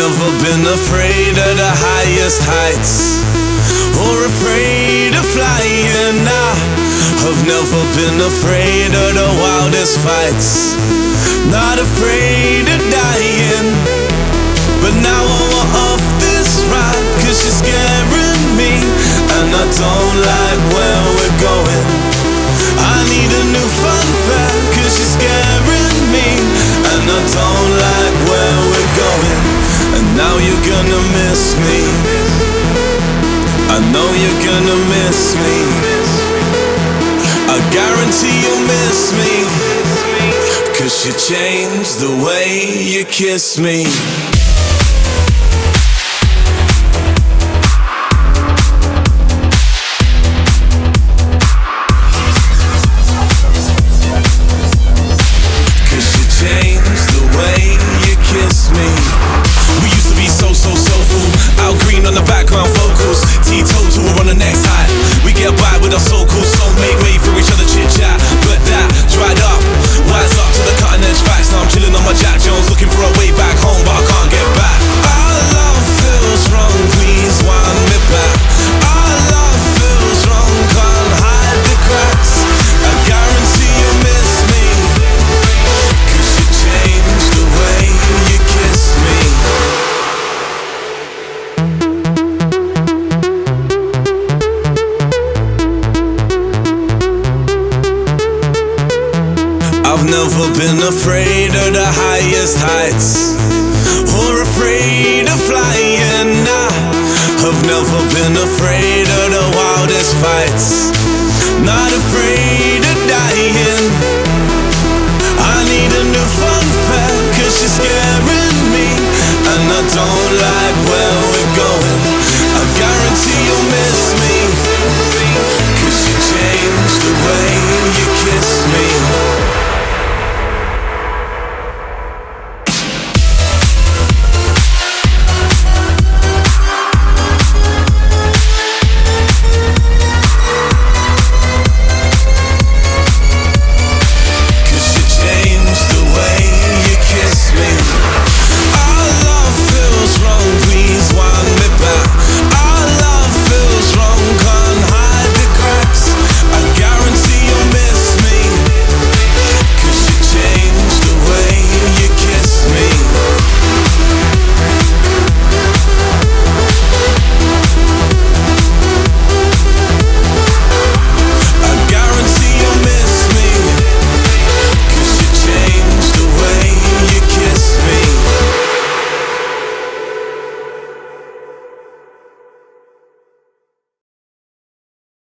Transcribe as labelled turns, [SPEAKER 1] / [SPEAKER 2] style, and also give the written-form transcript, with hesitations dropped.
[SPEAKER 1] never been afraid of the highest heights, or afraid of flying. I've never been afraid of the wildest fights, not afraid of dying. But now I want off this ride, cause you're scaring me, and I don't like where we're going. I need a new fun fact, cause you're scaring me, and I don't like where we're going. And now you're gonna miss me, I know you're gonna miss me, I guarantee you'll miss me, cause you changed the way you kiss me. Green on the background vocals, teetotal, we're on the next high. We get by with our so-called soulmate, wait for each other chit-chat. But that dried up, wise up to the cutting edge facts. Now I'm chilling on my Jack Jones, looking for a way back home, but I can't get back. Our love feels wrong, please wind me back. Our love feels wrong, can't hide the cracks. I guarantee you'll miss me, cause you changed the way you kiss me. I've never been afraid of the highest heights, or afraid of flying. I've never been afraid of the wildest fights, not afraid of dying. I need a new fun fact, cause you're scaring me, and I don't like where we're going. I guarantee you'll miss